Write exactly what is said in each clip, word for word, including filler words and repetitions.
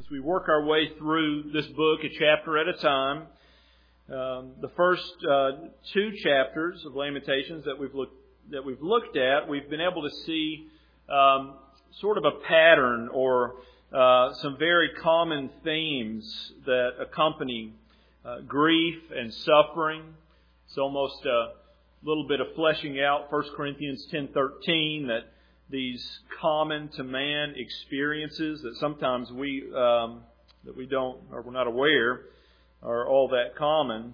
as we work our way through this book a chapter at a time. Um, the first uh, two chapters of Lamentations that we've looked that we've looked at, we've been able to see um, sort of a pattern or uh, some very common themes that accompany uh, grief and suffering. It's almost a little bit of fleshing out First Corinthians ten thirteen, that these common to man experiences that sometimes we um, that we don't or we're not aware are all that common.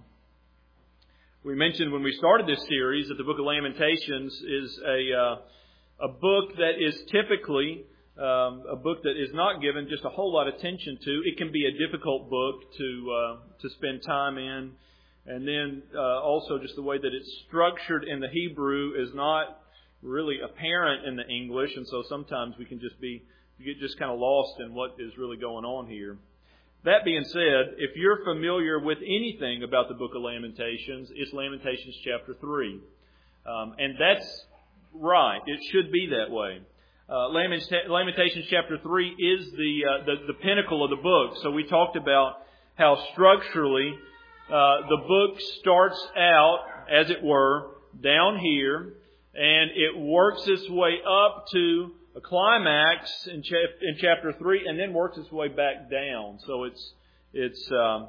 We mentioned when we started this series that the Book of Lamentations is a uh, a book that is typically um, a book that is not given just a whole lot of attention to. It can be a difficult book to uh, to spend time in, and then uh, also just the way that it's structured in the Hebrew is not really apparent in the English, and so sometimes we can just be you get just kind of lost in what is really going on here. That being said, if you're familiar with anything about the Book of Lamentations, it's Lamentations chapter three. Um, and that's right. It should be that way. Uh, Lamentations chapter three is the, uh, the the pinnacle of the book. So we talked about how structurally uh, the book starts out, as it were, down here, and it works its way up to a climax in, cha- in chapter three, and then works its way back down. So it's it's um,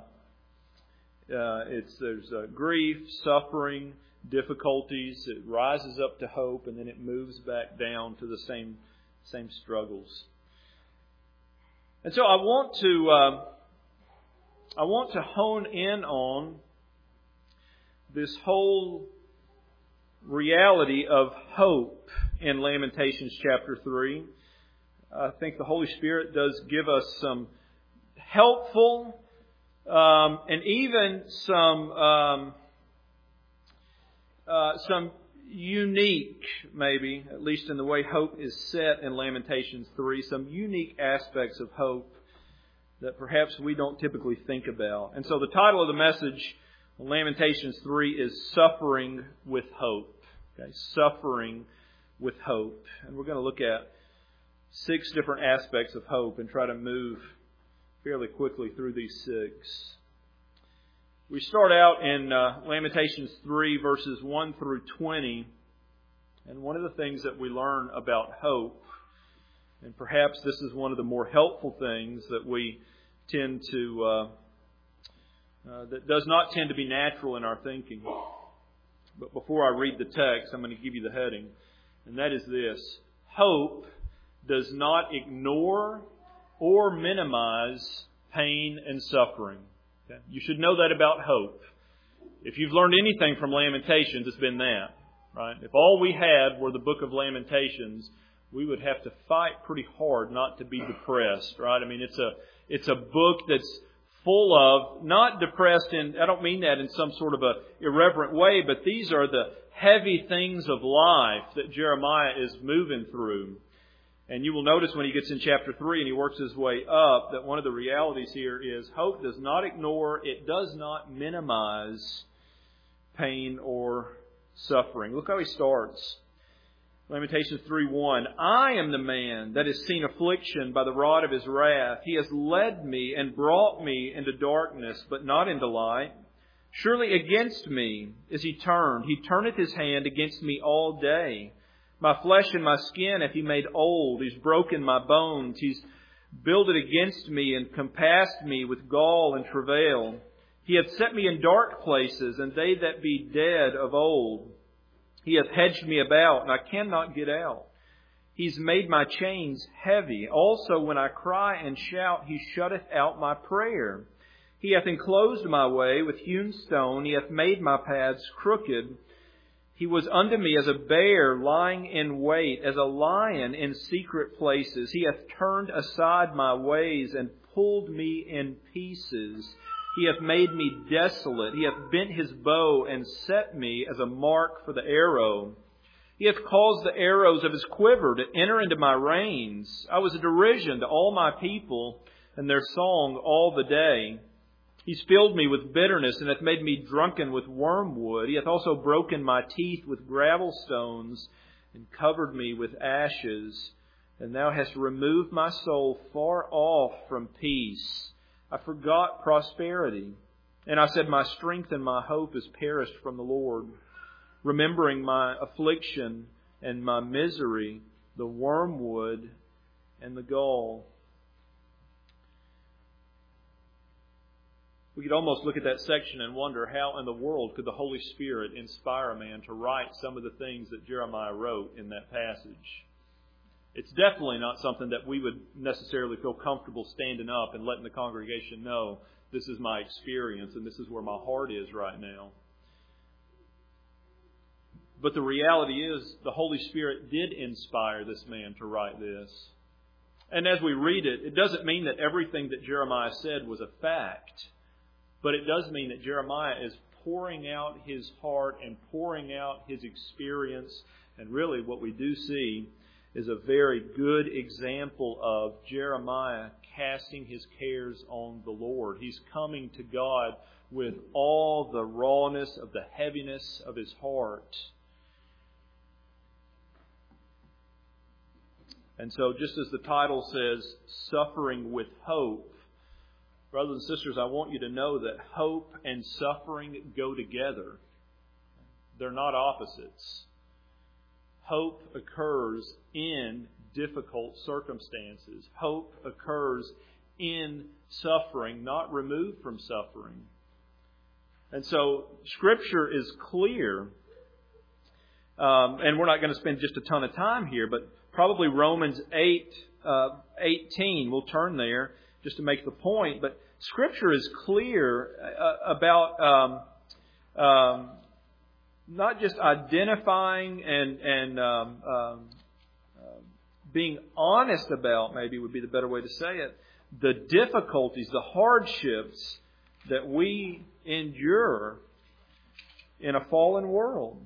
uh, it's there's uh, grief, suffering, difficulties. It rises up to hope, and then it moves back down to the same same struggles. And so I want to uh, I want to hone in on this whole reality of hope in Lamentations chapter three. I think the Holy Spirit does give us some helpful um, and even some um, uh, some unique, maybe, at least in the way hope is set in Lamentations three, some unique aspects of hope that perhaps we don't typically think about. And so the title of the message Lamentations three is Suffering with Hope. Okay, suffering with hope. And we're going to look at six different aspects of hope and try to move fairly quickly through these six. We start out in uh, Lamentations three, verses one through twenty. And one of the things that we learn about hope, and perhaps this is one of the more helpful things that we tend to uh, Uh, that does not tend to be natural in our thinking. But before I read the text, I'm going to give you the heading. And that is this: hope does not ignore or minimize pain and suffering. Okay? You should know that about hope. If you've learned anything from Lamentations, it's been that. Right? If all we had were the book of Lamentations, we would have to fight pretty hard not to be depressed. Right? I mean, it's a it's a book that's full of, not depressed in, I don't mean that in some sort of a irreverent way, but these are the heavy things of life that Jeremiah is moving through. And you will notice when he gets in chapter three and he works his way up that one of the realities here is hope does not ignore, it does not minimize pain or suffering. Look how he starts. Lamentations three one, I am the man that has seen affliction by the rod of his wrath. He has led me and brought me into darkness, but not into light. Surely against me is he turned. He turneth his hand against me all day. My flesh and my skin hath he made old. He's broken my bones. He's builded against me and compassed me with gall and travail. He hath set me in dark places, and they that be dead of old. He hath hedged me about, and I cannot get out. He's made my chains heavy. Also, when I cry and shout, he shutteth out my prayer. He hath enclosed my way with hewn stone. He hath made my paths crooked. He was unto me as a bear lying in wait, as a lion in secret places. He hath turned aside my ways and pulled me in pieces. He hath made me desolate. He hath bent his bow and set me as a mark for the arrow. He hath caused the arrows of his quiver to enter into my reins. I was a derision to all my people, and their song all the day. He's filled me with bitterness, and hath made me drunken with wormwood. He hath also broken my teeth with gravel stones, and covered me with ashes. and Thou hast removed my soul far off from peace. I forgot prosperity, and I said, my strength and my hope is perished from the Lord. Remembering my affliction and my misery, the wormwood and the gall. We could almost look at that section and wonder how in the world could the Holy Spirit inspire a man to write some of the things that Jeremiah wrote in that passage. It's definitely not something that we would necessarily feel comfortable standing up and letting the congregation know, this is my experience and this is where my heart is right now. But the reality is, the Holy Spirit did inspire this man to write this. And as we read it, it doesn't mean that everything that Jeremiah said was a fact. But it does mean that Jeremiah is pouring out his heart and pouring out his experience. And really what we do see is a very good example of Jeremiah casting his cares on the Lord. He's coming to God with all the rawness of the heaviness of his heart. And so just as the title says, Suffering with Hope, brothers and sisters, I want you to know that hope and suffering go together. They're not opposites. Hope occurs in difficult circumstances. Hope occurs in suffering, not removed from suffering. And so Scripture is clear, um, and we're not going to spend just a ton of time here, but probably Romans eight, uh, eighteen, we'll turn there just to make the point. But Scripture is clear uh, about um, um, not just identifying and, and um, um, uh, being honest about, maybe would be the better way to say it, the difficulties, the hardships that we endure in a fallen world.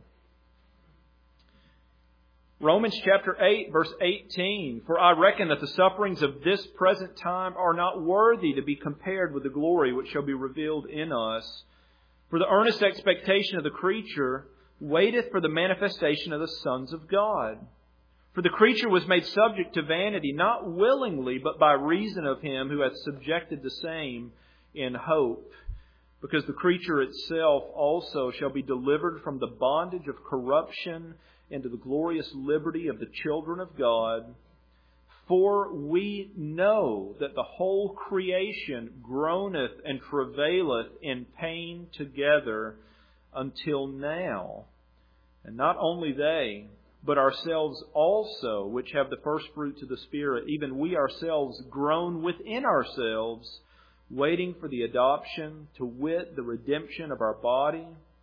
Romans chapter eight, verse eighteen, For I reckon that the sufferings of this present time are not worthy to be compared with the glory which shall be revealed in us. For the earnest expectation of the creature waiteth for the manifestation of the sons of God. For the creature was made subject to vanity, not willingly, but by reason of Him who hath subjected the same in hope. Because the creature itself also shall be delivered from the bondage of corruption into the glorious liberty of the children of God. For we know that the whole creation groaneth and travaileth in pain together until now. And not only they, but ourselves also, which have the first fruits of the Spirit, even we ourselves groan within ourselves, waiting for the adoption, to wit, the redemption of our body.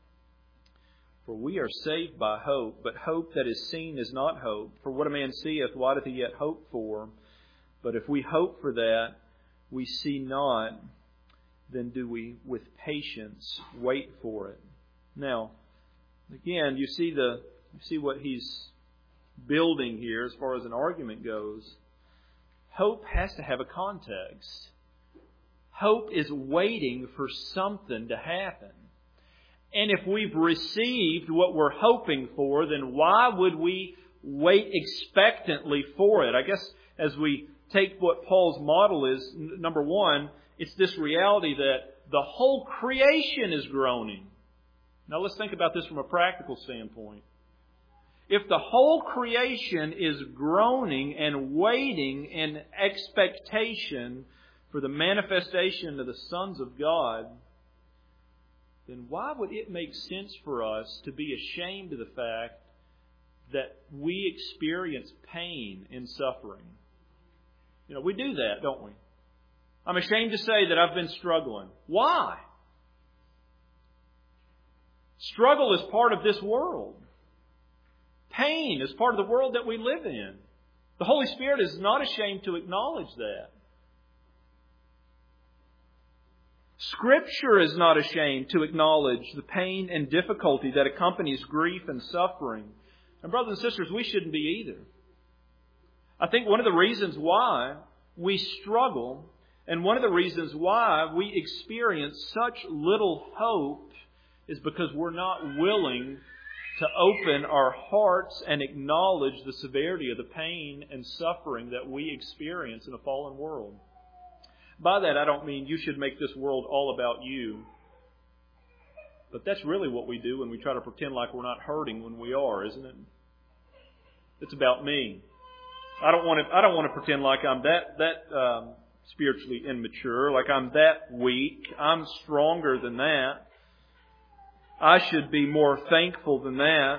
For we are saved by hope, but hope that is seen is not hope. For what a man seeth, why doth he yet hope for? But if we hope for that we see not, then do we with patience wait for it. Now, again, you see the you see what he's building here as far as an argument goes. Hope has to have a context. Hope is waiting for something to happen. And if we've received what we're hoping for, then why would we wait expectantly for it? I guess as we take what Paul's model is, number one, it's this reality that the whole creation is groaning. Now let's think about this from a practical standpoint. If the whole creation is groaning and waiting in expectation for the manifestation of the sons of God, then why would it make sense for us to be ashamed of the fact that we experience pain and suffering? You know, we do that, don't we? I'm ashamed to say that I've been struggling. Why? Struggle is part of this world. Pain is part of the world that we live in. The Holy Spirit is not ashamed to acknowledge that. Scripture is not ashamed to acknowledge the pain and difficulty that accompanies grief and suffering. And brothers and sisters, we shouldn't be either. I think one of the reasons why we struggle and one of the reasons why we experience such little hope is because we're not willing to open our hearts and acknowledge the severity of the pain and suffering that we experience in a fallen world. By that, I don't mean you should make this world all about you. But that's really what we do when we try to pretend like we're not hurting when we are, isn't it? It's about me. I don't want to. I don't want to pretend like I'm that that um, spiritually immature, like I'm that weak. I'm stronger than that. I should be more thankful than that.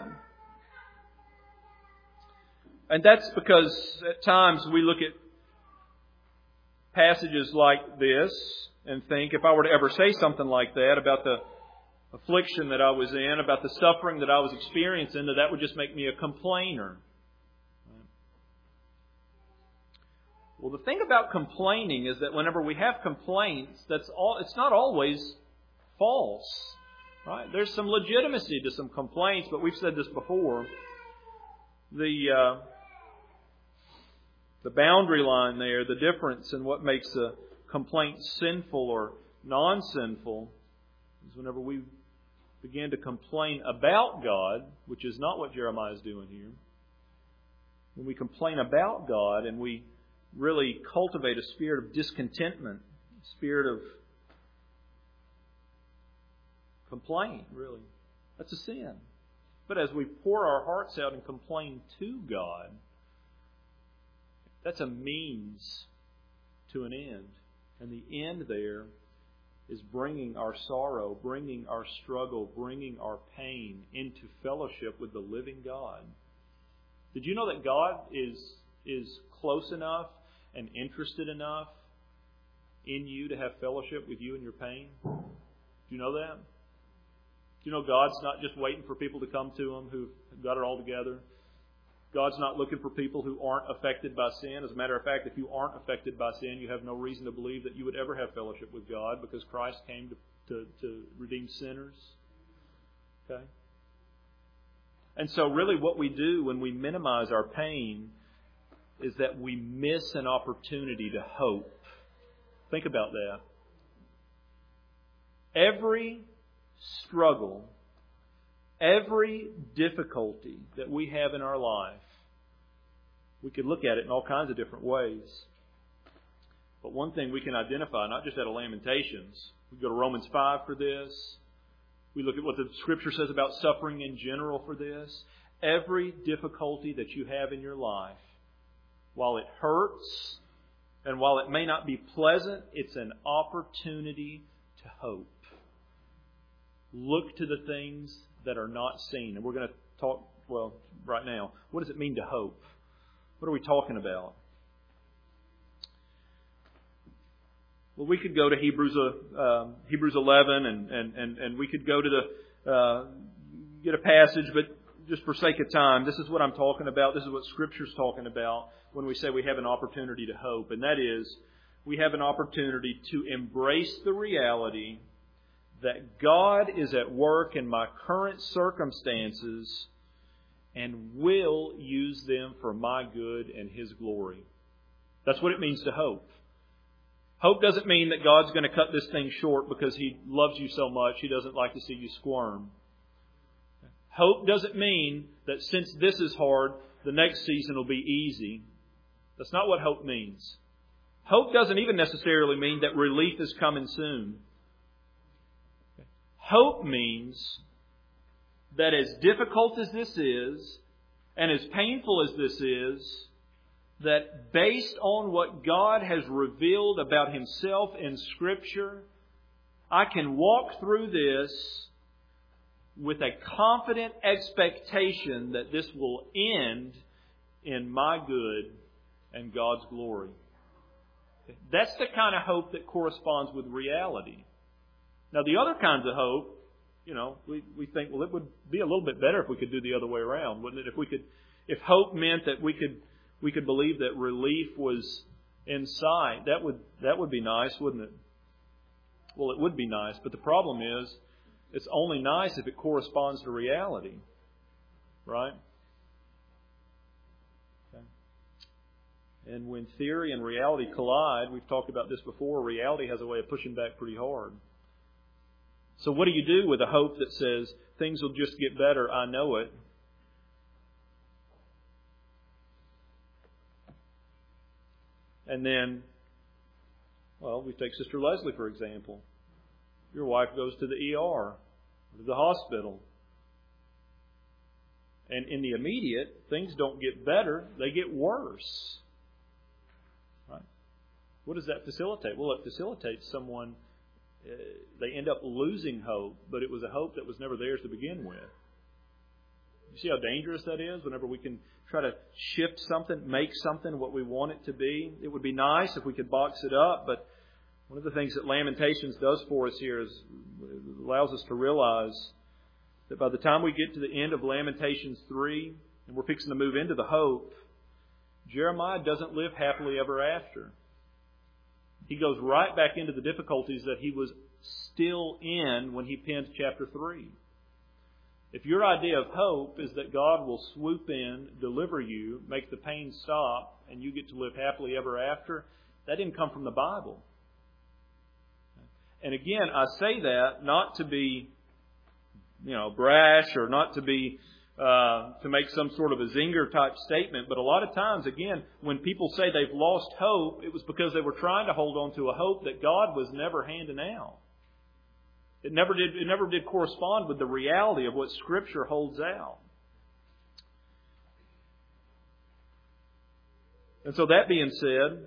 And that's because at times we look at passages like this and think, if I were to ever say something like that about the affliction that I was in, about the suffering that I was experiencing, that that would just make me a complainer. Well, the thing about complaining is that whenever we have complaints, that's all. It's not always false. Right? There's some legitimacy to some complaints, but we've said this before. The uh, the boundary line there, the difference in what makes a complaint sinful or non-sinful, is whenever we begin to complain about God, which is not what Jeremiah is doing here. When we complain about God and we really cultivate a spirit of discontentment, a spirit of complaint, really. That's a sin. But as we pour our hearts out and complain to God, that's a means to an end. And the end there is bringing our sorrow, bringing our struggle, bringing our pain into fellowship with the living God. Did you know that God is, is close enough and interested enough in you to have fellowship with you in your pain? Do you know that? You know, God's not just waiting for people to come to Him who've got it all together. God's not looking for people who aren't affected by sin. As a matter of fact, if you aren't affected by sin, you have no reason to believe that you would ever have fellowship with God, because Christ came to, to, to redeem sinners. Okay? And so really what we do when we minimize our pain is that we miss an opportunity to hope. Think about that. Every struggle, every difficulty that we have in our life, we could look at it in all kinds of different ways. But one thing we can identify, not just out of Lamentations, we go to Romans five for this. We look at what the Scripture says about suffering in general for this. Every difficulty that you have in your life, while it hurts and while it may not be pleasant, it's an opportunity to hope. Look to the things that are not seen. And we're going to talk, well, right now. What does it mean to hope? What are we talking about? Well, we could go to Hebrews uh, Hebrews eleven, and, and, and, and we could go to the uh, get a passage, but just for sake of time, this is what I'm talking about. This is what Scripture's talking about when we say we have an opportunity to hope. And that is, we have an opportunity to embrace the reality that God is at work in my current circumstances and will use them for my good and His glory. That's what it means to hope. Hope doesn't mean that God's going to cut this thing short because He loves you so much He doesn't like to see you squirm. Hope doesn't mean that since this is hard, the next season will be easy. That's not what hope means. Hope doesn't even necessarily mean that relief is coming soon. Hope means that as difficult as this is, and as painful as this is, that based on what God has revealed about Himself in Scripture, I can walk through this with a confident expectation that this will end in my good and God's glory. That's the kind of hope that corresponds with reality. Now, the other kinds of hope, you know, we, we think, well, it would be a little bit better if we could do the other way around, wouldn't it? If we could, if hope meant that we could, we could believe that relief was in sight, that would that would be nice, wouldn't it? Well, it would be nice, but the problem is, it's only nice if it corresponds to reality, right? Okay. And when theory and reality collide, we've talked about this before, reality has a way of pushing back pretty hard. So what do you do with a hope that says, things will just get better, I know it? And then, well, we take Sister Leslie, for example. Your wife goes to the E R, or to the hospital. And in the immediate, things don't get better, they get worse. Right? What does that facilitate? Well, it facilitates someone, uh, they end up losing hope, but it was a hope that was never theirs to begin with. You see how dangerous that is whenever we can try to shift something, make something what we want it to be? It would be nice if we could box it up, but one of the things that Lamentations does for us here is it allows us to realize that by the time we get to the end of Lamentations three, and we're fixing to move into the hope, Jeremiah doesn't live happily ever after. He goes right back into the difficulties that he was still in when he penned chapter three. If your idea of hope is that God will swoop in, deliver you, make the pain stop, and you get to live happily ever after, that didn't come from the Bible. And again, I say that not to be, you know, brash or not to be, uh, to make some sort of a zinger type statement. But a lot of times, again, when people say they've lost hope, it was because they were trying to hold on to a hope that God was never handing out. It never did, it never did correspond with the reality of what Scripture holds out. And so that being said,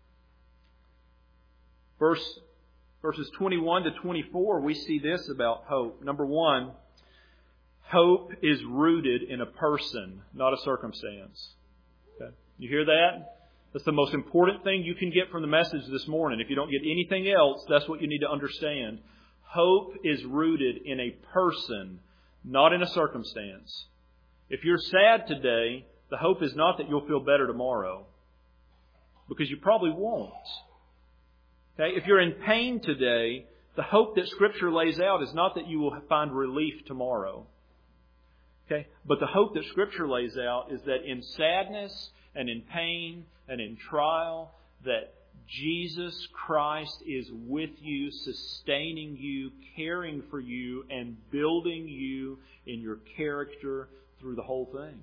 verse Verses twenty-one to twenty-four, we see this about hope. Number one, hope is rooted in a person, not a circumstance. Okay? You hear that? That's the most important thing you can get from the message this morning. If you don't get anything else, that's what you need to understand. Hope is rooted in a person, not in a circumstance. If you're sad today, the hope is not that you'll feel better tomorrow, because you probably won't. Okay? If you're in pain today, the hope that Scripture lays out is not that you will find relief tomorrow. Okay? But the hope that Scripture lays out is that in sadness and in pain and in trial, that Jesus Christ is with you, sustaining you, caring for you, and building you in your character through the whole thing.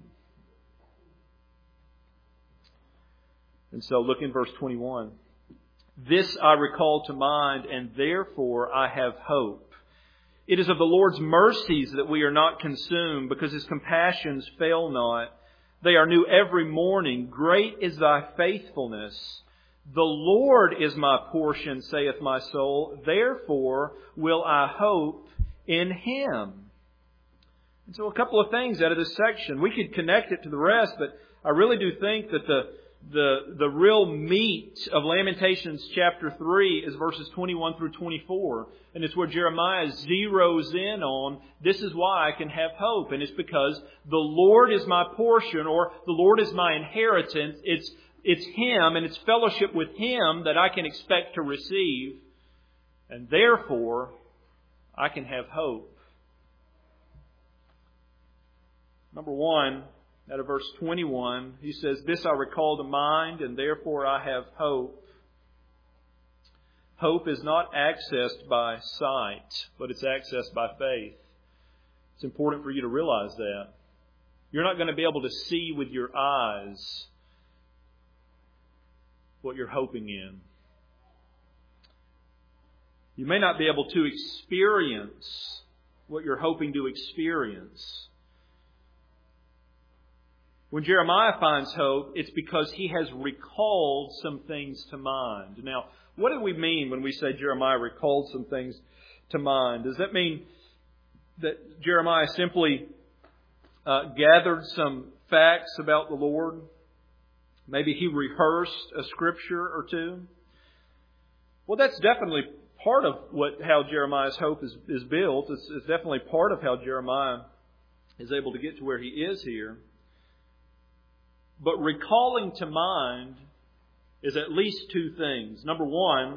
And so look in verse twenty-one. This I recall to mind, and therefore I have hope. It is of the Lord's mercies that we are not consumed, because His compassions fail not. They are new every morning. Great is Thy faithfulness. The Lord is my portion, saith my soul. Therefore will I hope in Him. And so a couple of things out of this section. We could connect it to the rest, but I really do think that the The, the real meat of Lamentations chapter three is verses twenty-one through twenty-four. And it's where Jeremiah zeroes in on, this is why I can have hope. And it's because the Lord is my portion, or the Lord is my inheritance. It's, it's Him and it's fellowship with Him that I can expect to receive. And therefore, I can have hope. Number one, out of verse twenty-one, he says, this I recall to mind, and therefore I have hope. Hope is not accessed by sight, but it's accessed by faith. It's important for you to realize that. You're not going to be able to see with your eyes what you're hoping in. You may not be able to experience what you're hoping to experience. When Jeremiah finds hope, it's because he has recalled some things to mind. Now, what do we mean when we say Jeremiah recalled some things to mind? Does that mean that Jeremiah simply uh, gathered some facts about the Lord? Maybe he rehearsed a scripture or two? Well, that's definitely part of what how Jeremiah's hope is, is built. It's, it's definitely part of how Jeremiah is able to get to where he is here. But recalling to mind is at least two things. Number one,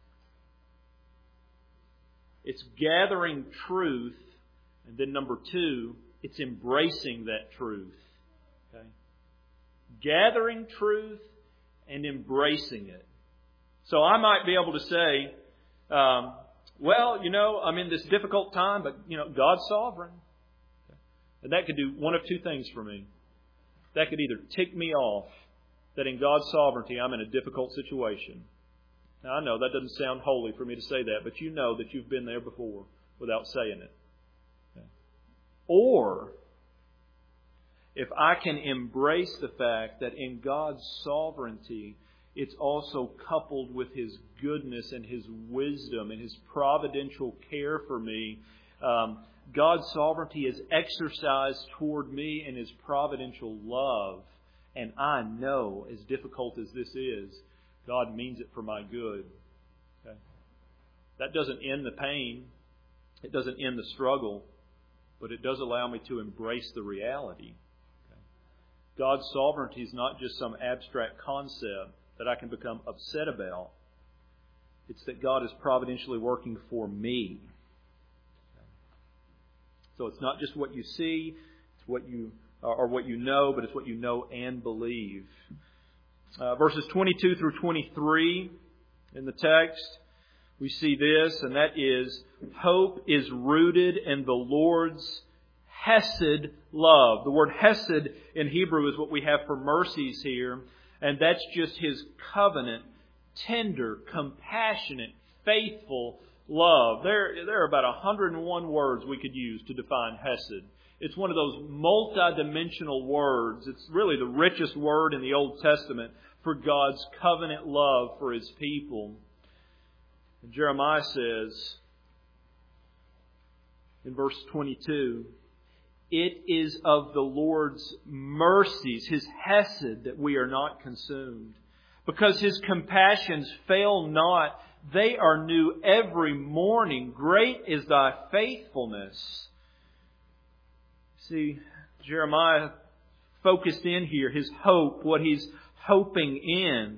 it's gathering truth. And then number two, it's embracing that truth. Okay? Gathering truth and embracing it. So I might be able to say, um, Well, you know, I'm in this difficult time, but, you know, God's sovereign. And that could do one of two things for me. That could either tick me off that in God's sovereignty I'm in a difficult situation. Now, I know that doesn't sound holy for me to say that, but you know that you've been there before without saying it. Okay. Or, if I can embrace the fact that in God's sovereignty, it's also coupled with His goodness and His wisdom and His providential care for me. Um, God's sovereignty is exercised toward me in His providential love. And I know, as difficult as this is, God means it for my good. Okay? That doesn't end the pain. It doesn't end the struggle. But it does allow me to embrace the reality. Okay? God's sovereignty is not just some abstract concept that I can become upset about. It's that God is providentially working for me. So it's not just what you see, it's what you or what you know, but it's what you know and believe. Uh, verses twenty-two through twenty-three in the text, we see this, and that is, hope is rooted in the Lord's hesed love. The word hesed in Hebrew is what we have for mercies here, and that's just His covenant, tender, compassionate, faithful love. There, there are about one hundred one words we could use to define hesed. It's one of those multi-dimensional words. It's really the richest word in the Old Testament for God's covenant love for His people. And Jeremiah says in verse twenty-two, it is of the Lord's mercies, His hesed, that we are not consumed. Because His compassions fail not. They are new every morning. Great is Thy faithfulness. See, Jeremiah focused in here his hope, what he's hoping in,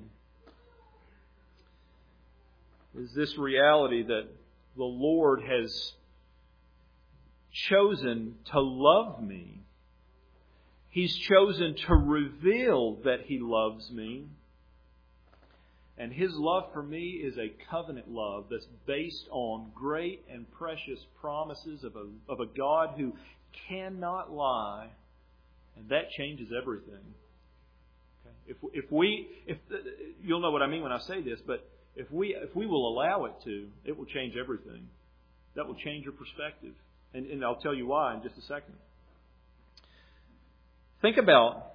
is this reality that the Lord has chosen to love me. He's chosen to reveal that He loves me. And His love for me is a covenant love that's based on great and precious promises of a, of a God who cannot lie. And that changes everything. Okay? If, if we, if you'll know what I mean when I say this, but if we, if we will allow it to, it will change everything. That will change your perspective. And, and I'll tell you why in just a second. Think about,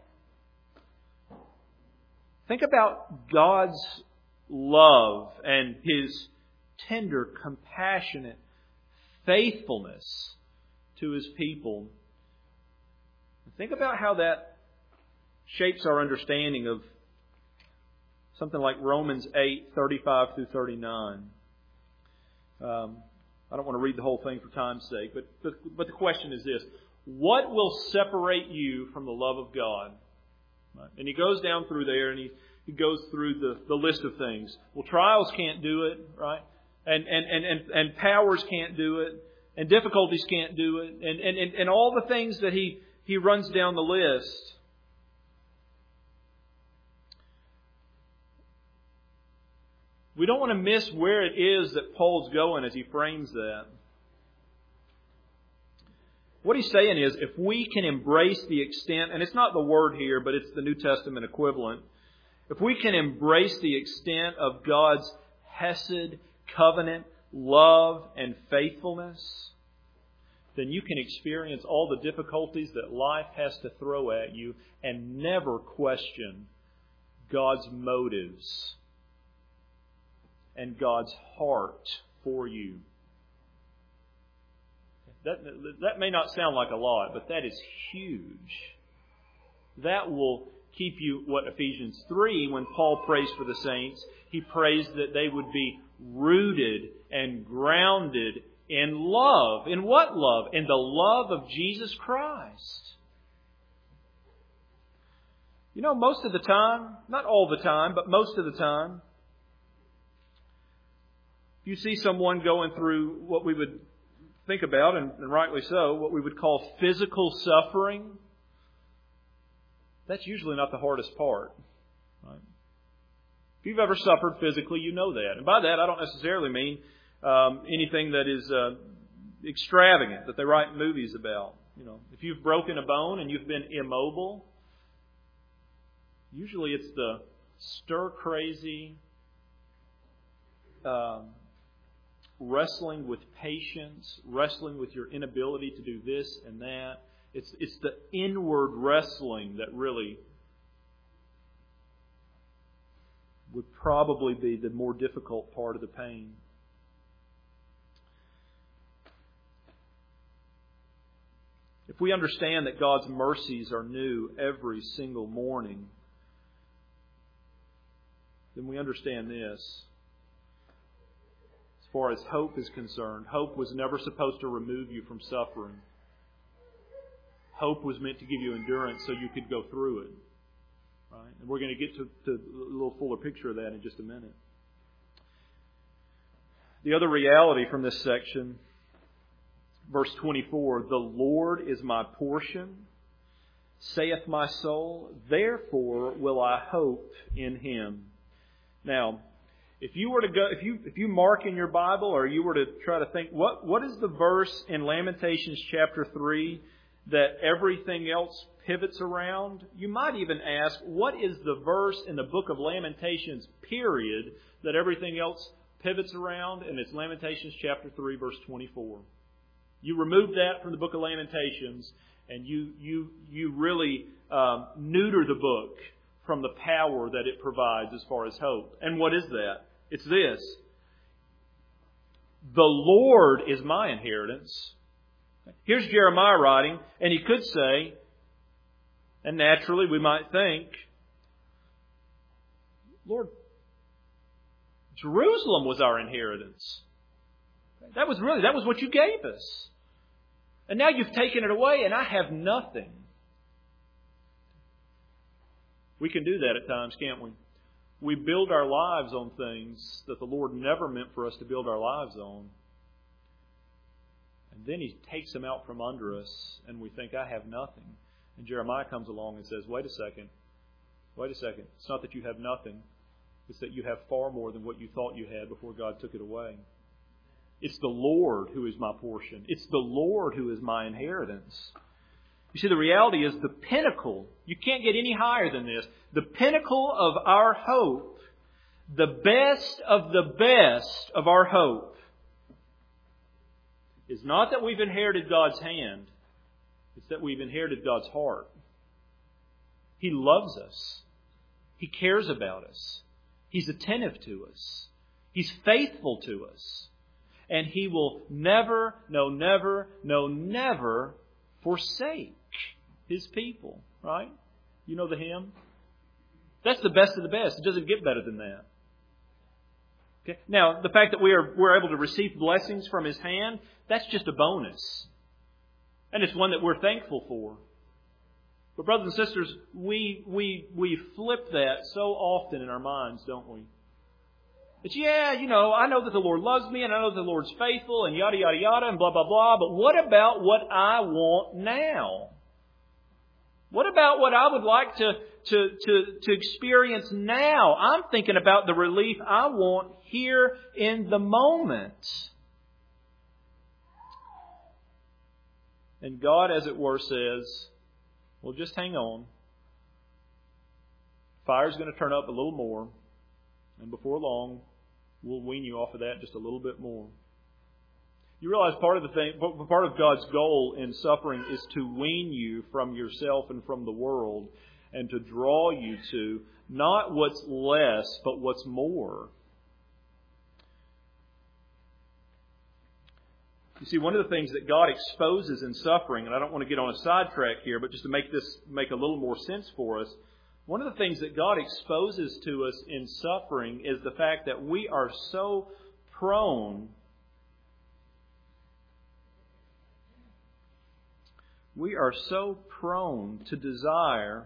think about God's love and His tender, compassionate faithfulness to His people. Think about how that shapes our understanding of something like Romans eight, thirty-five through thirty-nine. Um, I don't want to read the whole thing for time's sake, but, but, but the question is this. What will separate you from the love of God? Right? And he goes down through there and he He goes through the, the list of things. Well, trials can't do it, right? And and, and, and and powers can't do it. And difficulties can't do it. And, and, and, and all the things that he, he runs down the list. We don't want to miss where it is that Paul's going as he frames that. What he's saying is, if we can embrace the extent, and it's not the word here, but it's the New Testament equivalent. If we can embrace the extent of God's hesed, covenant, love, and faithfulness, then you can experience all the difficulties that life has to throw at you and never question God's motives and God's heart for you. That, that may not sound like a lot, but that is huge. That will keep you, what Ephesians three, when Paul prays for the saints, he prays that they would be rooted and grounded in love. In what love? In the love of Jesus Christ. You know, most of the time, not all the time, but most of the time, if you see someone going through what we would think about, and, and rightly so, what we would call physical suffering, that's usually not the hardest part. Right? If you've ever suffered physically, you know that. And by that, I don't necessarily mean um, anything that is uh, extravagant that they write movies about. You know, if you've broken a bone and you've been immobile, usually it's the stir-crazy, um, wrestling with patience, wrestling with your inability to do this and that. It's it's the inward wrestling that really would probably be the more difficult part of the pain. If we understand that God's mercies are new every single morning, then we understand this. As far as hope is concerned, hope was never supposed to remove you from suffering. Hope was meant to give you endurance so you could go through it. Right? And we're going to get to, to a little fuller picture of that in just a minute. The other reality from this section, verse twenty-four, the Lord is my portion, saith my soul, therefore will I hope in Him. Now, if you were to go, if you if you mark in your Bible, or you were to try to think, what what is the verse in Lamentations chapter three that everything else pivots around? You might even ask, what is the verse in the book of Lamentations, period, that everything else pivots around? And it's Lamentations chapter three, verse twenty-four. You remove that from the book of Lamentations, and you you you really um, neuter the book from the power that it provides as far as hope. And what is that? It's this. The Lord is my inheritance. Here's Jeremiah writing, and he could say, and naturally we might think, Lord, Jerusalem was our inheritance. That was really, that was what you gave us. And now you've taken it away and I have nothing. We can do that at times, can't we? We build our lives on things that the Lord never meant for us to build our lives on. And then He takes them out from under us and we think, I have nothing. And Jeremiah comes along and says, wait a second. Wait a second. It's not that you have nothing. It's that you have far more than what you thought you had before God took it away. It's the Lord who is my portion. It's the Lord who is my inheritance. You see, the reality is the pinnacle, you can't get any higher than this, the pinnacle of our hope, the best of the best of our hope, is not that we've inherited God's hand, it's that we've inherited God's heart. He loves us. He cares about us. He's attentive to us. He's faithful to us. And He will never, no, never, no, never forsake His people. Right? You know the hymn? That's the best of the best. It doesn't get better than that. Okay? Now, the fact that we are we're able to receive blessings from His hand, that's just a bonus. And it's one that we're thankful for. But brothers and sisters, we we we flip that so often in our minds, don't we? It's, yeah, you know, I know that the Lord loves me and I know that the Lord's faithful and yada, yada, yada and blah, blah, blah. But what about what I want now? What about what I would like to, to, to, to experience now? I'm thinking about the relief I want here in the moment. And God, as it were, says, well, just hang on. Fire's going to turn up a little more. And before long, we'll wean you off of that just a little bit more. You realize part of the thing, part of God's goal in suffering is to wean you from yourself and from the world and to draw you to not what's less, but what's more. You see, one of the things that God exposes in suffering, and I don't want to get on a sidetrack here, but just to make this make a little more sense for us, one of the things that God exposes to us in suffering is the fact that we are so prone, we are so prone to desire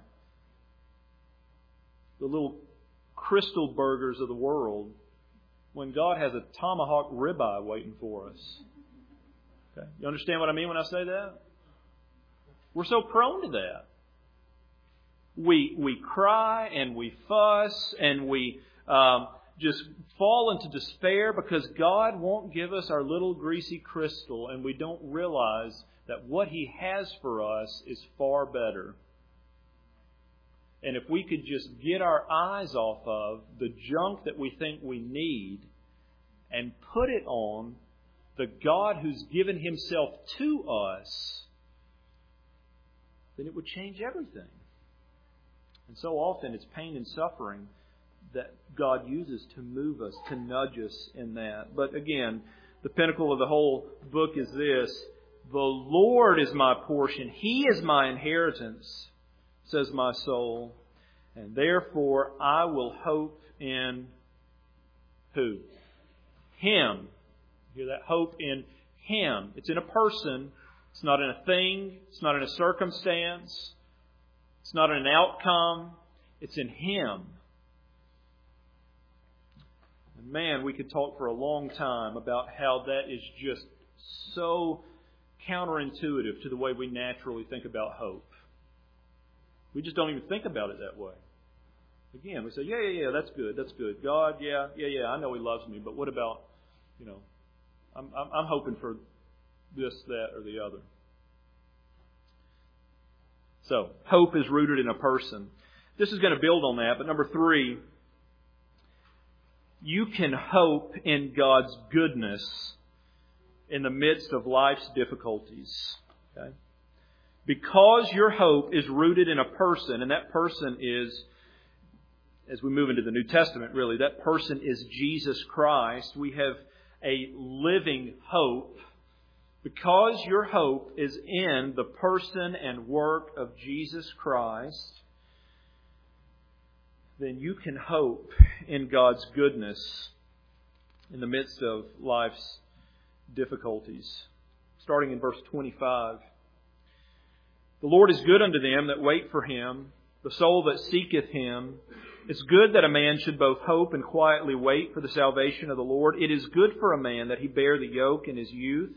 the little crystal burgers of the world when God has a tomahawk ribeye waiting for us. Okay? You understand what I mean when I say that? We're so prone to that. We we cry and we fuss and we um, just fall into despair because God won't give us our little greasy crystal and we don't realize that what He has for us is far better. And if we could just get our eyes off of the junk that we think we need and put it on the God who's given Himself to us, then it would change everything. And so often it's pain and suffering that God uses to move us, to nudge us in that. But again, the pinnacle of the whole book is this: the Lord is my portion. He is my inheritance, says my soul. And therefore I will hope in who? Him. Hear that? Hope in Him. It's in a person. It's not in a thing. It's not in a circumstance. It's not in an outcome. It's in Him. And man, we could talk for a long time about how that is just so counterintuitive to the way we naturally think about hope. We just don't even think about it that way. Again, we say, yeah, yeah, yeah, that's good, that's good. God, yeah, yeah, yeah, I know He loves me, but what about, you know, I'm, I'm, I'm hoping for this, that, or the other. So, hope is rooted in a person. This is going to build on that, but number three, you can hope in God's goodness in the midst of life's difficulties. Okay? Because your hope is rooted in a person, and that person is, as we move into the New Testament, really, that person is Jesus Christ. We have a living hope. Because your hope is in the person and work of Jesus Christ, then you can hope in God's goodness in the midst of life's difficulties. Starting in verse twenty-five. The Lord is good unto them that wait for Him, the soul that seeketh Him. It's good that a man should both hope and quietly wait for the salvation of the Lord. It is good for a man that he bear the yoke in his youth.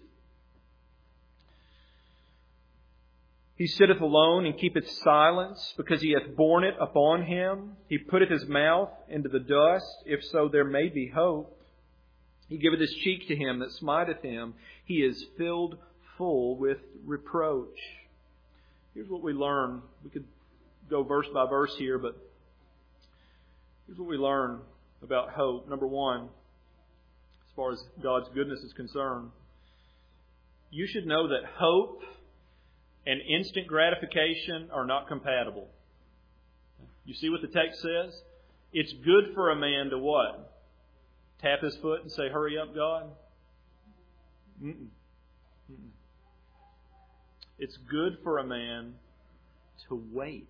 He sitteth alone and keepeth silence, because he hath borne it upon him. He putteth his mouth into the dust, if so there may be hope. He giveth his cheek to him that smiteth him. He is filled full with reproach. Here's what we learn. We could go verse by verse here, but here's what we learn about hope. Number one, as far as God's goodness is concerned, you should know that hope and instant gratification are not compatible. You see what the text says? It's good for a man to what? Tap his foot and say, hurry up, God? Mm-mm. Mm-mm. It's good for a man to wait.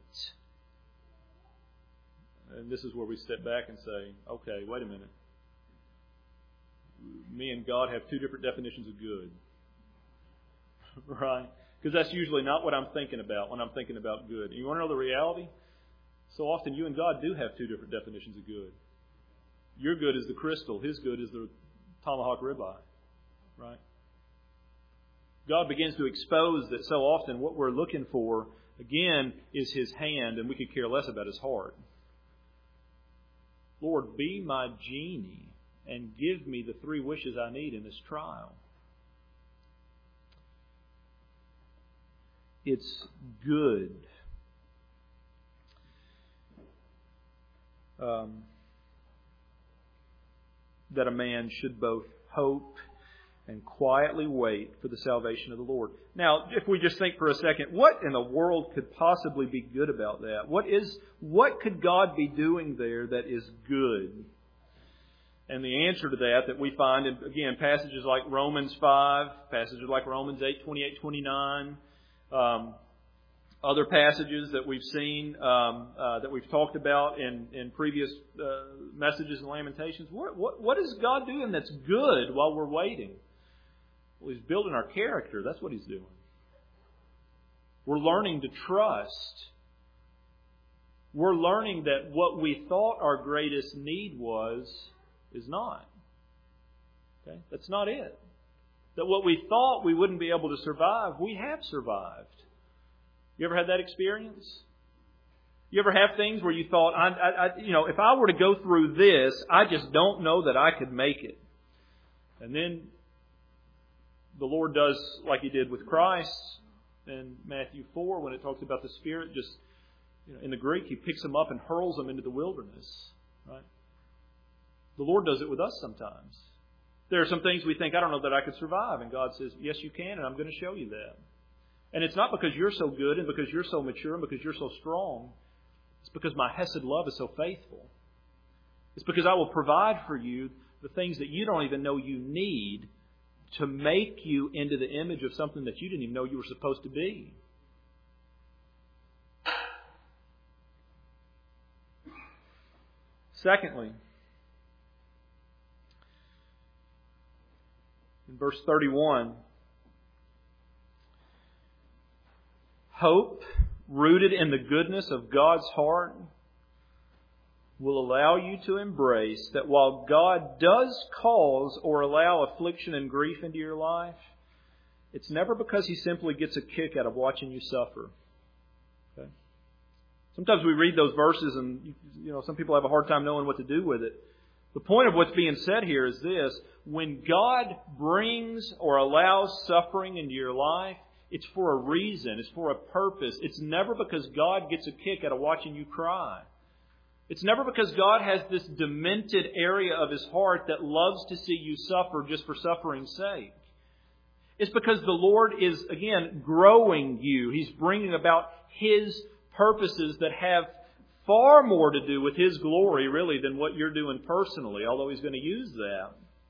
And this is where we step back and say, okay, wait a minute. Me and God have two different definitions of good. Right? Because that's usually not what I'm thinking about when I'm thinking about good. And you want to know the reality? So often you and God do have two different definitions of good. Your good is the crystal. His good is the tomahawk ribeye. Right? God begins to expose that so often what we're looking for, again, is His hand, and we could care less about His heart. Lord, be my genie and give me the three wishes I need in this trial. It's good. Um, that a man should both hope and quietly wait for the salvation of the Lord. Now, if we just think for a second, what in the world could possibly be good about that? What is, what could God be doing there that is good? And the answer to that that we find in, again, passages like Romans five, passages like Romans eight, twenty-eight, twenty-nine, um, other passages that we've seen, um, uh, that we've talked about in, in previous uh, messages and Lamentations. What, what, what is God doing that's good while we're waiting? Well, He's building our character. That's what He's doing. We're learning to trust. We're learning that what we thought our greatest need was is not. Okay? That's not it. That what we thought we wouldn't be able to survive, we have survived. You ever had that experience? You ever have things where you thought, I, I, I, you know, if I were to go through this, I just don't know that I could make it. And then the Lord does like He did with Christ in Matthew four when it talks about the Spirit. Just, you know, in the Greek, He picks them up and hurls them into the wilderness. Right? The Lord does it with us sometimes. There are some things we think, I don't know that I could survive. And God says, yes, you can, and I'm going to show you that. And it's not because you're so good and because you're so mature and because you're so strong. It's because my Hesed love is so faithful. It's because I will provide for you the things that you don't even know you need to make you into the image of something that you didn't even know you were supposed to be. Secondly, in verse thirty-one, hope rooted in the goodness of God's heart will allow you to embrace that while God does cause or allow affliction and grief into your life, it's never because He simply gets a kick out of watching you suffer. Okay? Sometimes we read those verses and, you know, some people have a hard time knowing what to do with it. The point of what's being said here is this: when God brings or allows suffering into your life, it's for a reason. It's for a purpose. It's never because God gets a kick out of watching you cry. It's never because God has this demented area of His heart that loves to see you suffer just for suffering's sake. It's because the Lord is, again, growing you. He's bringing about His purposes that have far more to do with His glory, really, than what you're doing personally, although He's going to use that.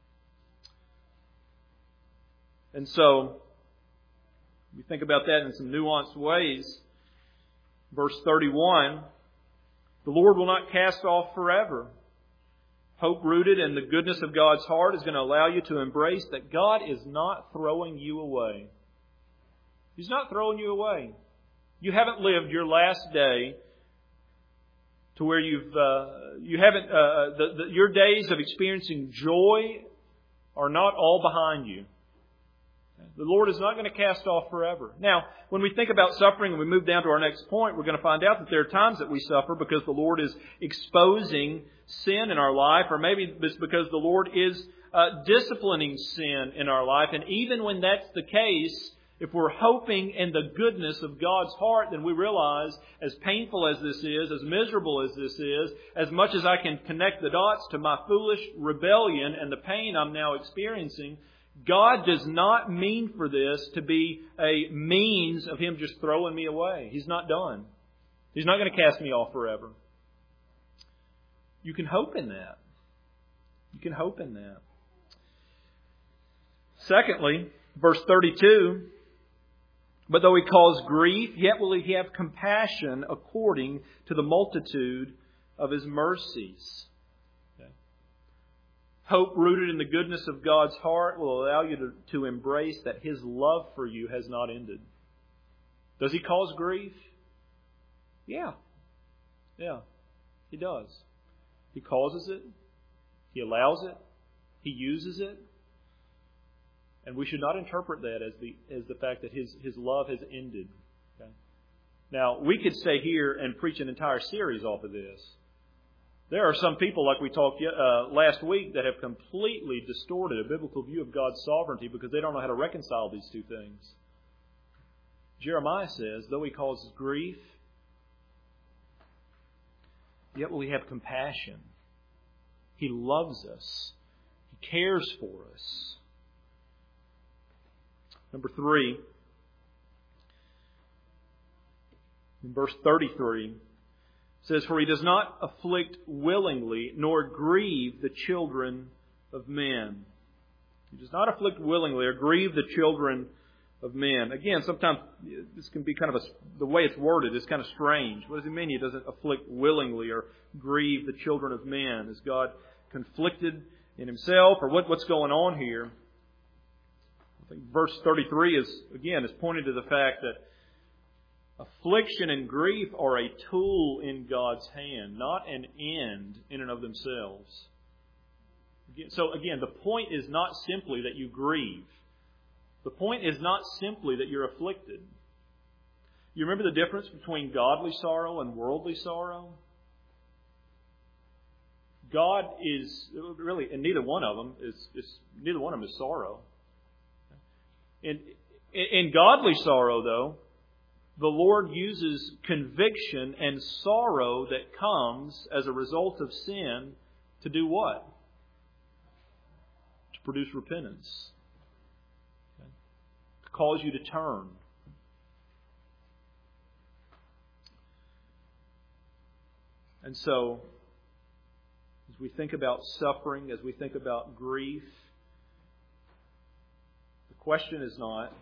And so, we think about that in some nuanced ways. Verse thirty-one, the Lord will not cast off forever. Hope rooted in the goodness of God's heart is going to allow you to embrace that God is not throwing you away. He's not throwing you away. You haven't lived your last day to where you've uh, you haven't uh, the, the, your days of experiencing joy are not all behind you. The Lord is not going to cast off forever. Now, when we think about suffering and we move down to our next point, we're going to find out that there are times that we suffer because the Lord is exposing sin in our life, or maybe it's because the Lord is uh, disciplining sin in our life. And even when that's the case, if we're hoping in the goodness of God's heart, then we realize, as painful as this is, as miserable as this is, as much as I can connect the dots to my foolish rebellion and the pain I'm now experiencing, God does not mean for this to be a means of Him just throwing me away. He's not done. He's not going to cast me off forever. You can hope in that. You can hope in that. Secondly, verse thirty-two, but though He cause grief, yet will He have compassion according to the multitude of His mercies. Hope rooted in the goodness of God's heart will allow you to, to embrace that His love for you has not ended. Does He cause grief? Yeah. Yeah, He does. He causes it. He allows it. He uses it. And we should not interpret that as the as the fact that His, his love has ended. Okay? Now, we could stay here and preach an entire series off of this. There are some people, like we talked uh, last week, that have completely distorted a biblical view of God's sovereignty because they don't know how to reconcile these two things. Jeremiah says, though He causes grief, yet will He have compassion. He loves us. He cares for us. Number three, in verse thirty-three, says, for He does not afflict willingly, nor grieve the children of men. He does not afflict willingly or grieve the children of men. Again, sometimes this can be kind of a, the way it's worded is kind of strange. What does He mean He doesn't afflict willingly or grieve the children of men? Is God conflicted in Himself, or what, what's going on here? I think verse thirty-three is, again, is pointing to the fact that affliction and grief are a tool in God's hand, not an end in and of themselves. So again, the point is not simply that you grieve. The point is not simply that you're afflicted. You remember the difference between godly sorrow and worldly sorrow? God is really, and neither one of them is, is neither one of them is sorrow. In, in godly sorrow, though, the Lord uses conviction and sorrow that comes as a result of sin to do what? To produce repentance. Okay? To cause you to turn. And so, as we think about suffering, as we think about grief, the question is not,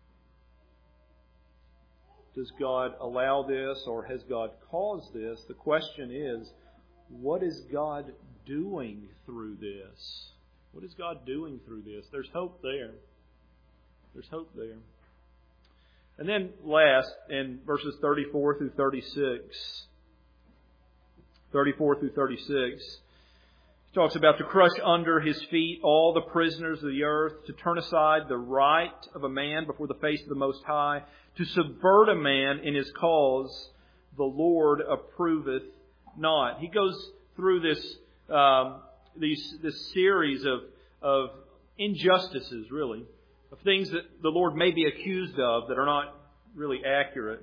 does God allow this or has God caused this? The question is, what is God doing through this? What is God doing through this? There's hope there. There's hope there. And then last, in verses thirty-four through thirty-six, thirty-four through thirty-six, he talks about to crush under His feet all the prisoners of the earth, to turn aside the right of a man before the face of the Most High, to subvert a man in his cause, the Lord approveth not. He goes through this um, these this series of of injustices, really, of things that the Lord may be accused of that are not really accurate.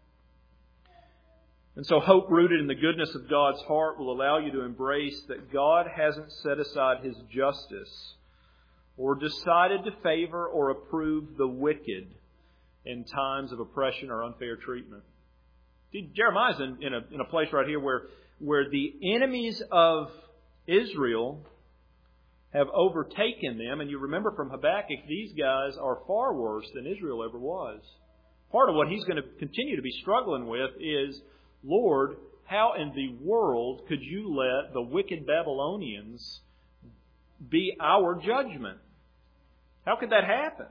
And so hope rooted in the goodness of God's heart will allow you to embrace that God hasn't set aside His justice or decided to favor or approve the wicked in times of oppression or unfair treatment. See, Jeremiah's in, in, a, in a place right here where, where the enemies of Israel have overtaken them. And you remember from Habakkuk, these guys are far worse than Israel ever was. Part of what he's going to continue to be struggling with is, Lord, how in the world could you let the wicked Babylonians be our judgment? How could that happen?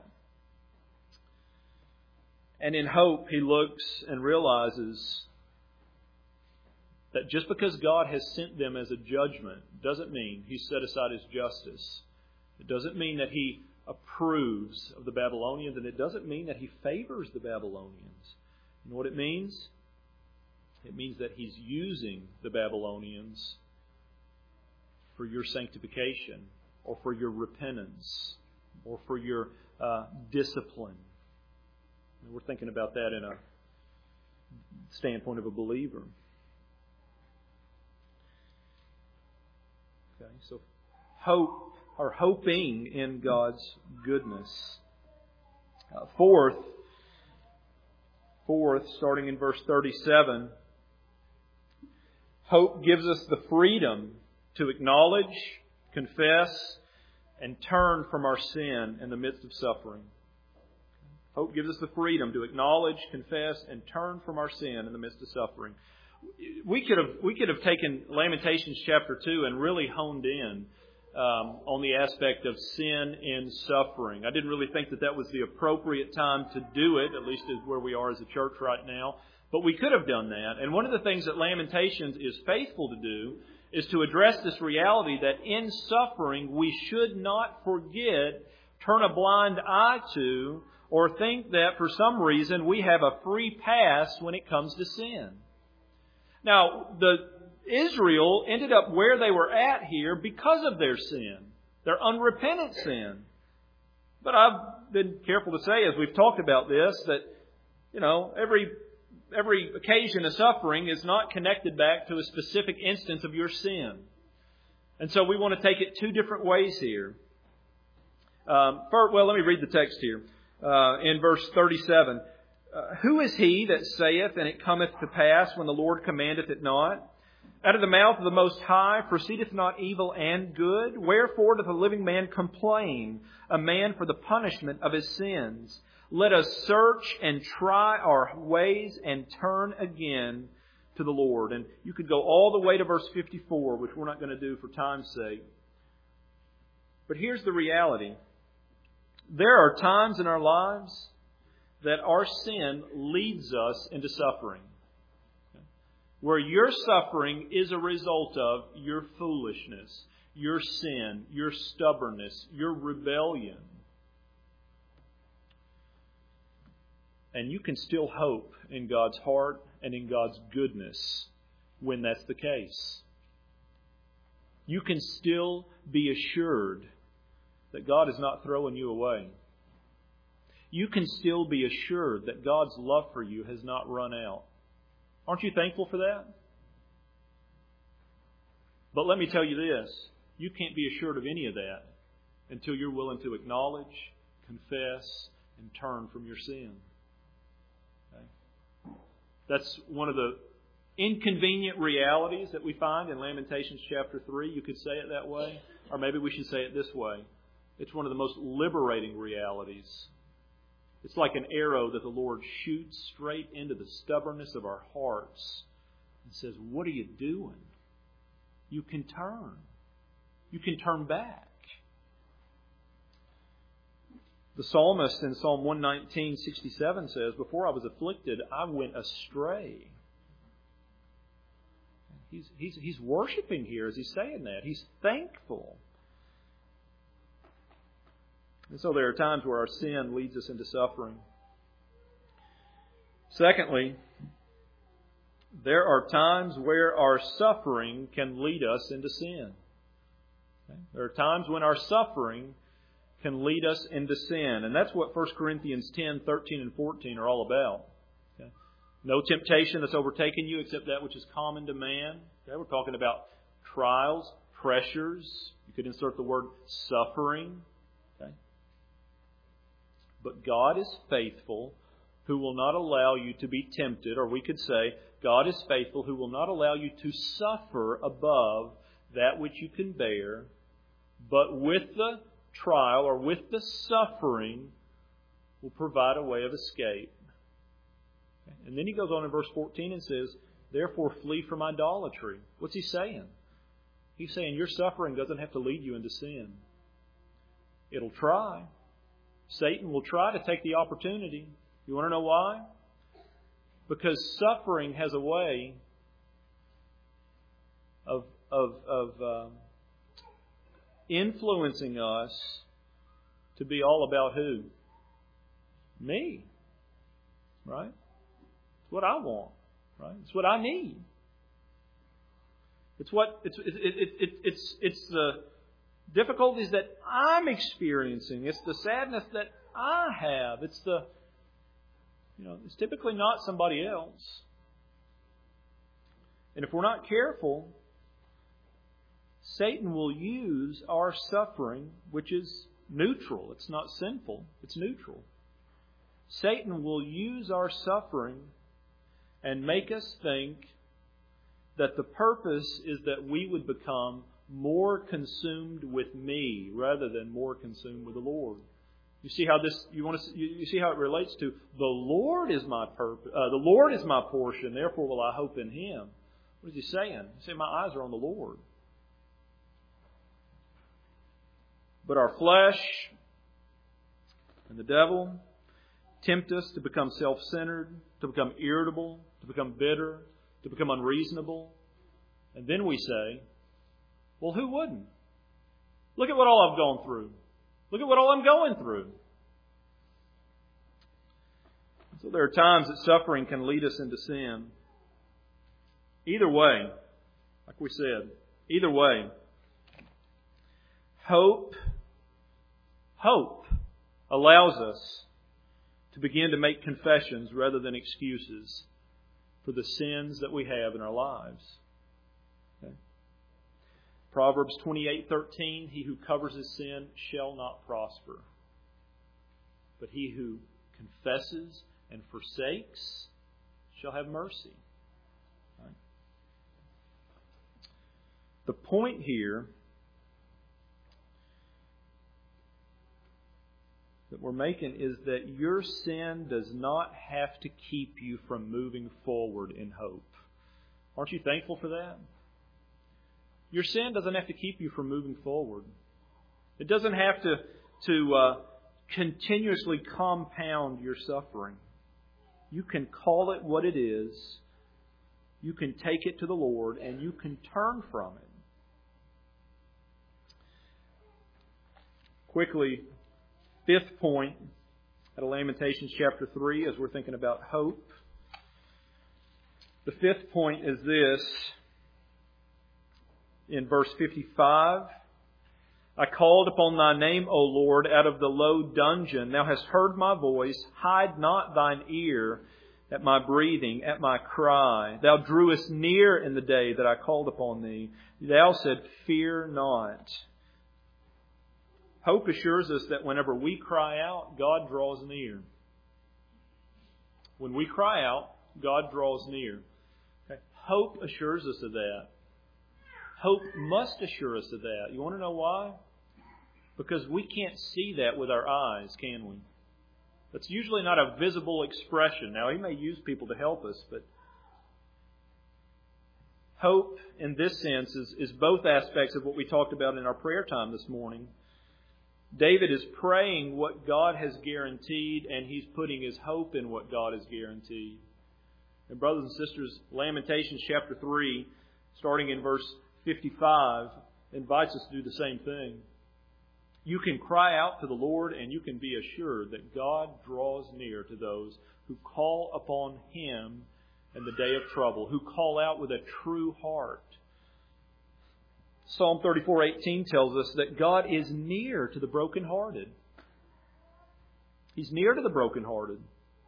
And in hope, he looks and realizes that just because God has sent them as a judgment doesn't mean He set aside His justice. It doesn't mean that He approves of the Babylonians, and it doesn't mean that He favors the Babylonians. You know what it means? It means that He's using the Babylonians for your sanctification, or for your repentance, or for your uh, discipline. And we're thinking about that in a standpoint of a believer. Okay, so hope, or hoping in God's goodness. Uh, fourth, fourth, starting in verse thirty-seven, hope gives us the freedom to acknowledge, confess, and turn from our sin in the midst of suffering. Hope gives us the freedom to acknowledge, confess, and turn from our sin in the midst of suffering. We could have we could have taken Lamentations chapter two and really honed in um, on the aspect of sin and suffering. I didn't really think that that was the appropriate time to do it, at least as where we are as a church right now. But we could have done that. And one of the things that Lamentations is faithful to do is to address this reality that in suffering we should not forget, turn a blind eye to, or think that for some reason we have a free pass when it comes to sin. Now, the Israel ended up where they were at here because of their sin, their unrepentant sin. But I've been careful to say, as we've talked about this, that, you know, every every occasion of suffering is not connected back to a specific instance of your sin. And so we want to take it two different ways here. Um, first, well, let me read the text here. Uh, in verse thirty-seven, uh, who is he that saith, and it cometh to pass when the Lord commandeth it not? Out of the mouth of the Most High proceedeth not evil and good? Wherefore doth a living man complain, a man for the punishment of his sins? Let us search and try our ways and turn again to the Lord. And you could go all the way to verse fifty-four, which we're not going to do for time's sake. But here's the reality. There are times in our lives that our sin leads us into suffering. Where your suffering is a result of your foolishness, your sin, your stubbornness, your rebellion. And you can still hope in God's heart and in God's goodness when that's the case. You can still be assured that God is not throwing you away. You can still be assured that God's love for you has not run out. Aren't you thankful for that? But let me tell you this. You can't be assured of any of that until you're willing to acknowledge, confess, and turn from your sin. Okay? That's one of the inconvenient realities that we find in Lamentations chapter three. You could say it that way. Or maybe we should say it this way. It's one of the most liberating realities. It's like an arrow that the Lord shoots straight into the stubbornness of our hearts and says, what are you doing? You can turn. You can turn back. The psalmist in Psalm one nineteen, sixty-seven says, before I was afflicted, I went astray. He's, he's, he's worshiping here as he's saying that. He's thankful. And so there are times where our sin leads us into suffering. Secondly, there are times where our suffering can lead us into sin. Okay? There are times when our suffering can lead us into sin. And that's what First Corinthians ten, thirteen, and fourteen are all about. Okay? No temptation that's overtaken you except that which is common to man. Okay? We're talking about trials, pressures. You could insert the word suffering. Okay? But God is faithful, who will not allow you to be tempted, or we could say, God is faithful, who will not allow you to suffer above that which you can bear, but with the trial or with the suffering will provide a way of escape. Okay? And then he goes on in verse fourteen and says, therefore flee from idolatry. What's he saying? He's saying your suffering doesn't have to lead you into sin. It'll try. Satan will try to take the opportunity. You want to know why? Because suffering has a way of of of uh, influencing us to be all about who? Me. Right? It's what I want. Right? It's what I need. It's what it's it, it, it, it's it's the difficulties that I'm experiencing. It's the sadness that I have. It's the, you know, it's typically not somebody else. And if we're not careful, Satan will use our suffering, which is neutral. It's not sinful. It's neutral. Satan will use our suffering and make us think that the purpose is that we would become more consumed with me rather than more consumed with the Lord. You see how this? You want to? You see how it relates to the Lord is my purpose. Uh, the Lord is my portion. Therefore, will I hope in Him. What is he saying? He's saying my eyes are on the Lord. But our flesh and the devil tempt us to become self-centered, to become irritable, to become bitter, to become unreasonable, and then we say, well, who wouldn't? Look at what all I've gone through. Look at what all I'm going through. So there are times that suffering can lead us into sin. Either way, like we said, either way, hope, hope allows us to begin to make confessions rather than excuses for the sins that we have in our lives. Proverbs twenty-eight thirteen, he who covers his sin shall not prosper. But he who confesses and forsakes shall have mercy. Right? The point here that we're making is that your sin does not have to keep you from moving forward in hope. Aren't you thankful for that? Your sin doesn't have to keep you from moving forward. It doesn't have to, to uh, continuously compound your suffering. You can call it what it is. You can take it to the Lord and you can turn from it. Quickly, fifth point out of Lamentations chapter three as we're thinking about hope. The fifth point is this. In verse fifty-five, I called upon Thy name, O Lord, out of the low dungeon. Thou hast heard my voice. Hide not Thine ear at my breathing, at my cry. Thou drewest near in the day that I called upon Thee. Thou said, fear not. Hope assures us that whenever we cry out, God draws near. When we cry out, God draws near. Okay. Hope assures us of that. Hope must assure us of that. You want to know why? Because we can't see that with our eyes, can we? That's usually not a visible expression. Now, He may use people to help us, but hope in this sense is, is both aspects of what we talked about in our prayer time this morning. David is praying what God has guaranteed, and he's putting his hope in what God has guaranteed. And brothers and sisters, Lamentations chapter three, starting in verse fifty-five, invites us to do the same thing. You can cry out to the Lord, and you can be assured that God draws near to those who call upon Him in the day of trouble, who call out with a true heart. Psalm thirty-four eighteen tells us that God is near to the brokenhearted. He's near to the brokenhearted.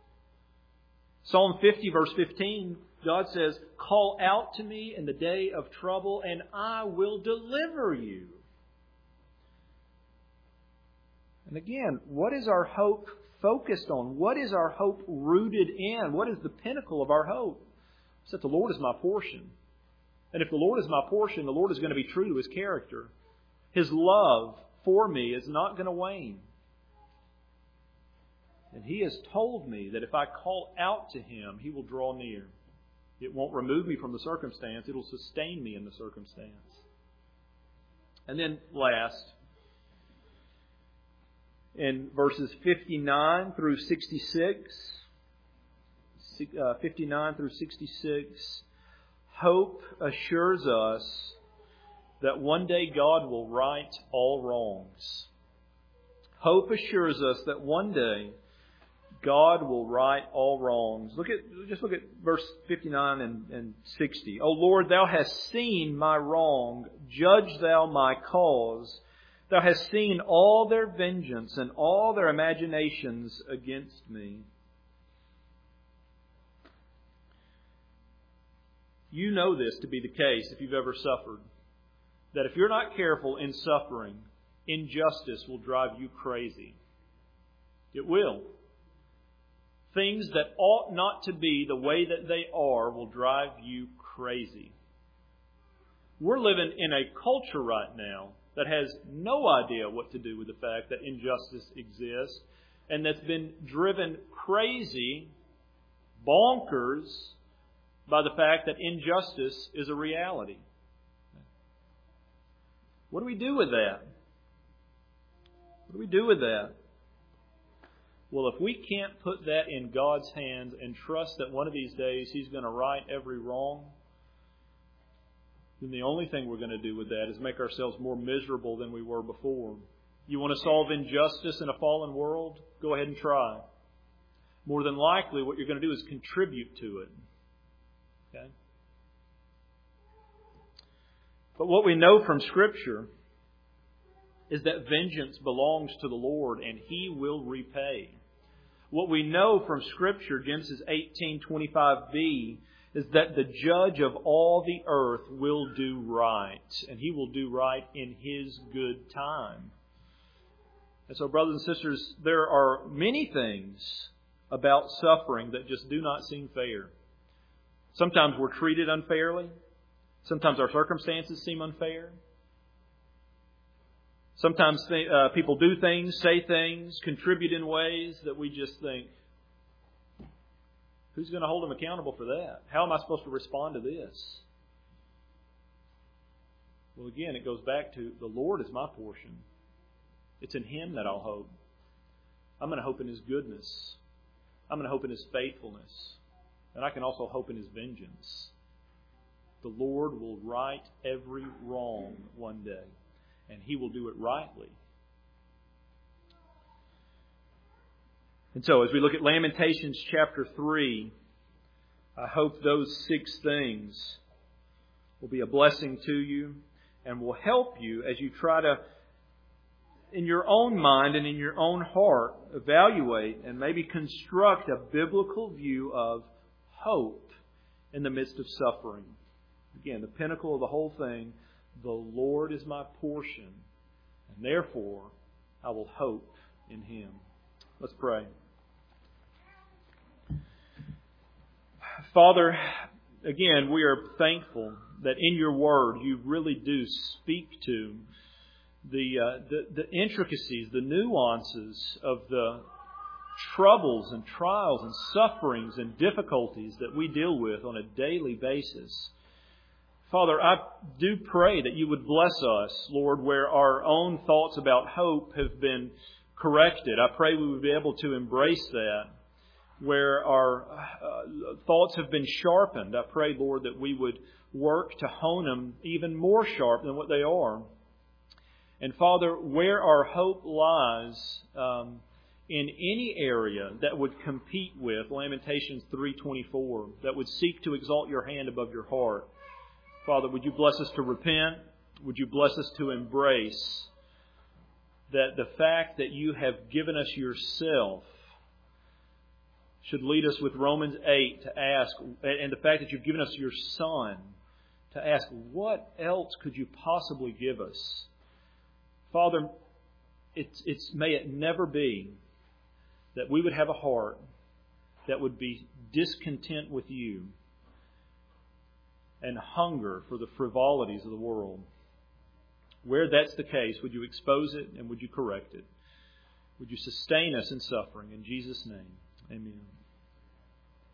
Psalm fifty verse fifteen, God says, call out to me in the day of trouble, and I will deliver you. And again, what is our hope focused on? What is our hope rooted in? What is the pinnacle of our hope? It's that the Lord is my portion. And if the Lord is my portion, the Lord is going to be true to His character. His love for me is not going to wane. And He has told me that if I call out to Him, He will draw near. It won't remove me from the circumstance. It will sustain me in the circumstance. And then last, in verses fifty-nine through sixty-six, uh, fifty-nine through sixty-six, hope assures us that one day God will right all wrongs. Hope assures us that one day God will right all wrongs. Look at just look at verse fifty-nine and, and sixty. O Lord, Thou hast seen my wrong. Judge Thou my cause. Thou hast seen all their vengeance and all their imaginations against me. You know this to be the case if you've ever suffered. That if you're not careful in suffering, injustice will drive you crazy. It will. Things that ought not to be the way that they are will drive you crazy. We're living in a culture right now that has no idea what to do with the fact that injustice exists, and that's been driven crazy, bonkers, by the fact that injustice is a reality. What do we do with that? What do we do with that? Well, if we can't put that in God's hands and trust that one of these days He's going to right every wrong, then the only thing we're going to do with that is make ourselves more miserable than we were before. You want to solve injustice in a fallen world? Go ahead and try. More than likely, what you're going to do is contribute to it. Okay? But what we know from Scripture is that vengeance belongs to the Lord and He will repay. What we know from Scripture, Genesis eighteen twenty-five b, is that the judge of all the earth will do right. And He will do right in His good time. And so, brothers and sisters, there are many things about suffering that just do not seem fair. Sometimes we're treated unfairly. Sometimes our circumstances seem unfair. Sometimes th- uh, people do things, say things, contribute in ways that we just think, who's going to hold them accountable for that? How am I supposed to respond to this? Well, again, it goes back to the Lord is my portion. It's in Him that I'll hope. I'm going to hope in His goodness. I'm going to hope in His faithfulness. And I can also hope in His vengeance. The Lord will right every wrong one day. And He will do it rightly. And so as we look at Lamentations chapter three, I hope those six things will be a blessing to you and will help you as you try to, in your own mind and in your own heart, evaluate and maybe construct a biblical view of hope in the midst of suffering. Again, the pinnacle of the whole thing, the Lord is my portion, and therefore I will hope in Him. Let's pray. Father, again, we are thankful that in your Word you really do speak to the, uh, the the intricacies, the nuances of the troubles and trials and sufferings and difficulties that we deal with on a daily basis. Father, I do pray that you would bless us, Lord, where our own thoughts about hope have been corrected. I pray we would be able to embrace that. Where our uh, thoughts have been sharpened, I pray, Lord, that we would work to hone them even more sharp than what they are. And Father, where our hope lies um, in any area that would compete with Lamentations three twenty-four, that would seek to exalt your hand above your heart, Father, would you bless us to repent? Would you bless us to embrace that the fact that you have given us yourself should lead us with Romans eight to ask, and the fact that you've given us your Son, to ask, what else could you possibly give us? Father, it's, it's, may it never be that we would have a heart that would be discontent with you and hunger for the frivolities of the world. Where that's the case, would you expose it and would you correct it? Would you sustain us in suffering? In Jesus' name, amen.